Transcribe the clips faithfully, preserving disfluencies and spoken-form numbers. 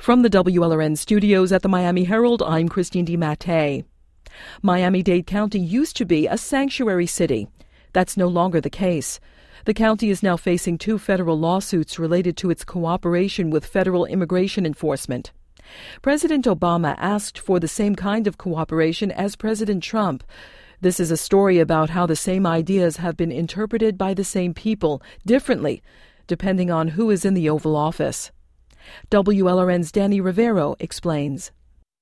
From the W L R N studios at the Miami Herald, I'm Christine DiMattei. Miami-Dade County used to be a sanctuary city. That's no longer the case. The county is now facing two federal lawsuits related to its cooperation with federal immigration enforcement. President Obama asked for the same kind of cooperation as President Trump. This is a story about how the same ideas have been interpreted by the same people differently, depending on who is in the Oval Office. W L R N's Danny Rivero explains.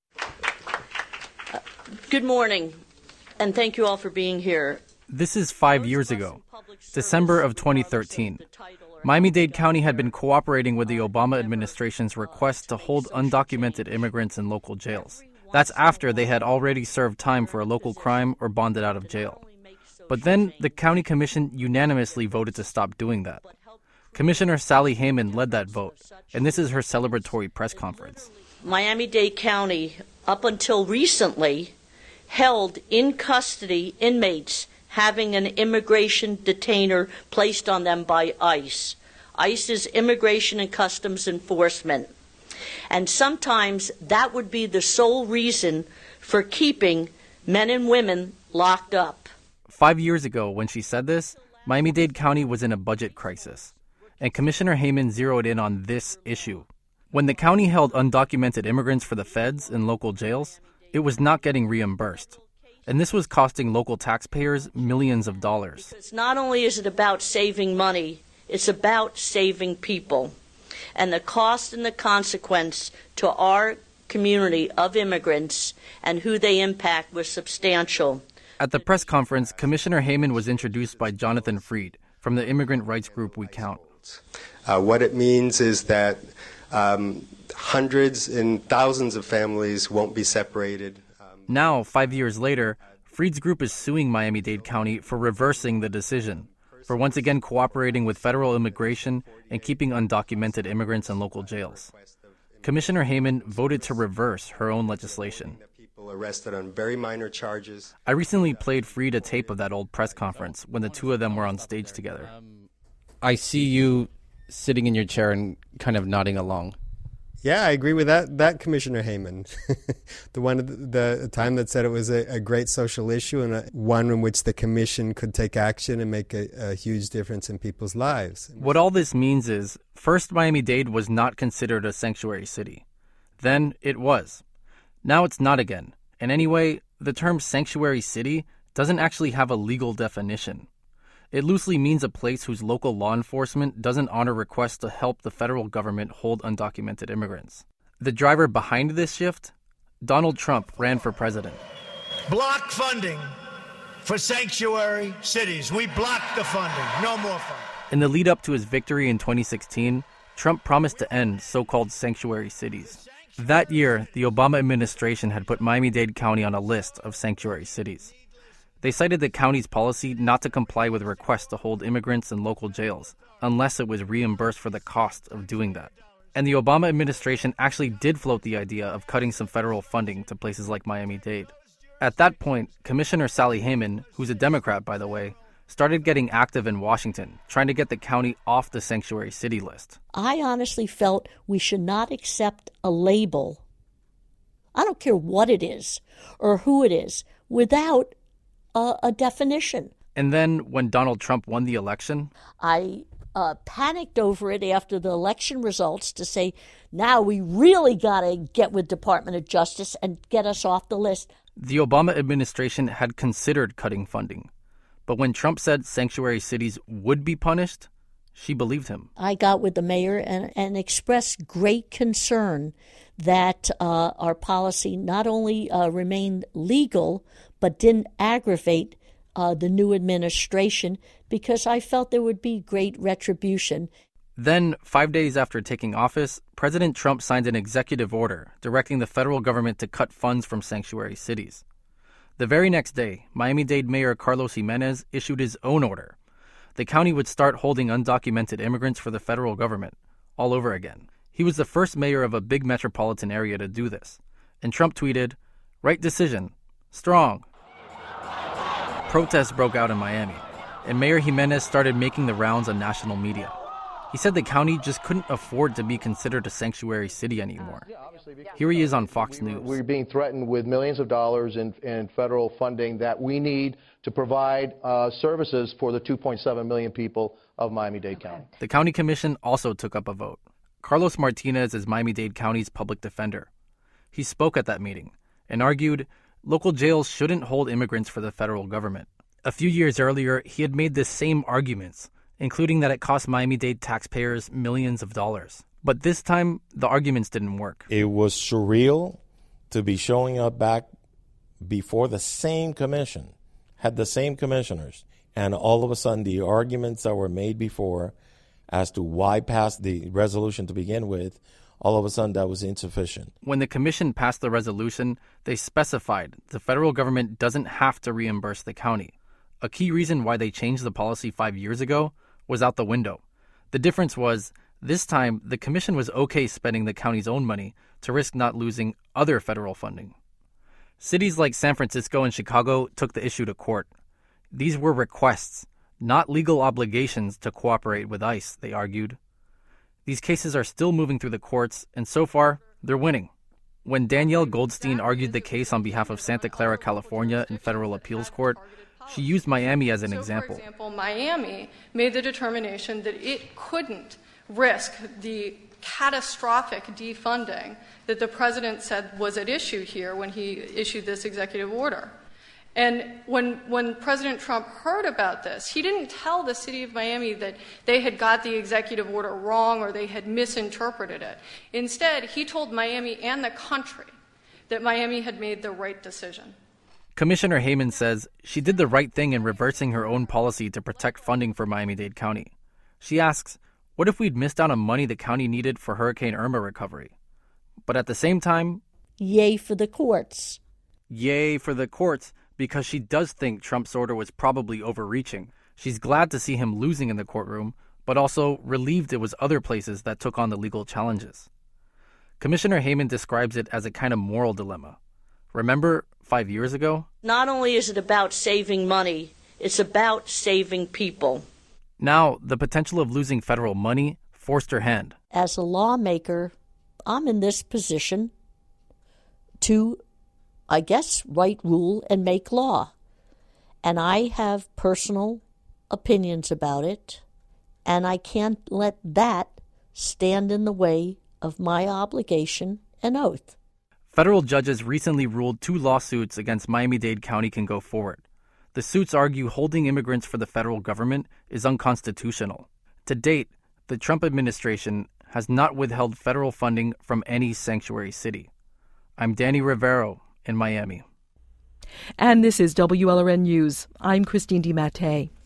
Uh, good morning, and thank you all for being here. This is five years ago, December of twenty thirteen. Miami-Dade County had been cooperating with the Obama administration's request to hold undocumented immigrants in local jails. That's after they had already served time for a local crime or bonded out of jail. But then the county commission unanimously voted to stop doing that. Commissioner Sally Hayman led that vote, and this is her celebratory press conference. Miami-Dade County, up until recently, held in custody inmates having an immigration detainer placed on them by ICE. ICE is Immigration and Customs Enforcement. And sometimes that would be the sole reason for keeping men and women locked up. Five years ago, when she said this, Miami-Dade County was in a budget crisis. And Commissioner Hayman zeroed in on this issue. When the county held undocumented immigrants for the feds in local jails, it was not getting reimbursed. And this was costing local taxpayers millions of dollars. Because not only is it about saving money, it's about saving people. And the cost and the consequence to our community of immigrants and who they impact was substantial. At the press conference, Commissioner Hayman was introduced by Jonathan Freed from the immigrant rights group We Count. Uh, what it means is that um, hundreds and thousands of families won't be separated. Um, now, five years later, Freed's group is suing Miami-Dade County for reversing the decision, for once again cooperating with federal immigration and keeping undocumented immigrants in local jails. Commissioner Hayman voted to reverse her own legislation. People arrested on very minor charges. I recently played Freed a tape of that old press conference when the two of them were on stage together. I see you sitting in your chair and kind of nodding along. Yeah, I agree with that. That Commissioner Hayman, the one, the, the time that said it was a, a great social issue and a, one in which the commission could take action and make a, a huge difference in people's lives. What all this means is, first, Miami-Dade was not considered a sanctuary city. Then it was. Now it's not again. And anyway, the term sanctuary city doesn't actually have a legal definition. It loosely means a place whose local law enforcement doesn't honor requests to help the federal government hold undocumented immigrants. The driver behind this shift? Donald Trump ran for president. Block funding for sanctuary cities. We blocked the funding. No more funding. In the lead up to his victory in twenty sixteen, Trump promised to end so-called sanctuary cities. That year, the Obama administration had put Miami-Dade County on a list of sanctuary cities. They cited the county's policy not to comply with requests to hold immigrants in local jails unless it was reimbursed for the cost of doing that. And the Obama administration actually did float the idea of cutting some federal funding to places like Miami-Dade. At that point, Commissioner Sally Hayman, who's a Democrat, by the way, started getting active in Washington, trying to get the county off the sanctuary city list. I honestly felt we should not accept a label, I don't care what it is or who it is, without a, a definition. And then when Donald Trump won the election, I uh, panicked over it after the election results to say, now we really got to get with Department of Justice and get us off the list. The Obama administration had considered cutting funding. But when Trump said sanctuary cities would be punished, she believed him. I got with the mayor and, and expressed great concern that uh, our policy not only uh, remained legal, but didn't aggravate uh, the new administration, because I felt there would be great retribution. Then, five days after taking office, President Trump signed an executive order directing the federal government to cut funds from sanctuary cities. The very next day, Miami-Dade Mayor Carlos Jimenez issued his own order. The county would start holding undocumented immigrants for the federal government, all over again. He was the first mayor of a big metropolitan area to do this. And Trump tweeted, "Right decision. Strong." Protests broke out in Miami, and Mayor Jimenez started making the rounds on national media. He said the county just couldn't afford to be considered a sanctuary city anymore. Here he is on Fox News. We're being threatened with millions of dollars in, in federal funding that we need to provide uh, services for the two point seven million people of Miami-Dade County. The county commission also took up a vote. Carlos Martinez is Miami-Dade County's public defender. He spoke at that meeting and argued local jails shouldn't hold immigrants for the federal government. A few years earlier, he had made the same arguments, including that it cost Miami-Dade taxpayers millions of dollars. But this time, the arguments didn't work. It was surreal to be showing up back before the same commission, had the same commissioners, and all of a sudden the arguments that were made before as to why pass the resolution to begin with, all of a sudden that was insufficient. When the commission passed the resolution, they specified the federal government doesn't have to reimburse the county. A key reason why they changed the policy five years ago was out the window. The difference was, this time, the commission was okay spending the county's own money to risk not losing other federal funding. Cities like San Francisco and Chicago took the issue to court. These were requests, not legal obligations to cooperate with ICE, they argued. These cases are still moving through the courts, and so far, they're winning. When Danielle Goldstein argued the case on behalf of Santa Clara, California in federal appeals court, she used Miami as an so, example. For example, Miami made the determination that it couldn't risk the catastrophic defunding that the president said was at issue here when he issued this executive order. And when when President Trump heard about this, he didn't tell the city of Miami that they had got the executive order wrong or they had misinterpreted it. Instead, he told Miami and the country that Miami had made the right decision. Commissioner Heyman says she did the right thing in reversing her own policy to protect funding for Miami-Dade County. She asks, what if we'd missed out on money the county needed for Hurricane Irma recovery? But at the same time, yay for the courts. Yay for the courts, because she does think Trump's order was probably overreaching. She's glad to see him losing in the courtroom, but also relieved it was other places that took on the legal challenges. Commissioner Heyman describes it as a kind of moral dilemma. Remember five years ago? Not only is it about saving money, it's about saving people. Now, the potential of losing federal money forced her hand. As a lawmaker, I'm in this position to, I guess, write rule and make law. And I have personal opinions about it, and I can't let that stand in the way of my obligation and oath. Federal judges recently ruled two lawsuits against Miami-Dade County can go forward. The suits argue holding immigrants for the federal government is unconstitutional. To date, the Trump administration has not withheld federal funding from any sanctuary city. I'm Danny Rivero in Miami. And this is W L R N News. I'm Christine DiMattei.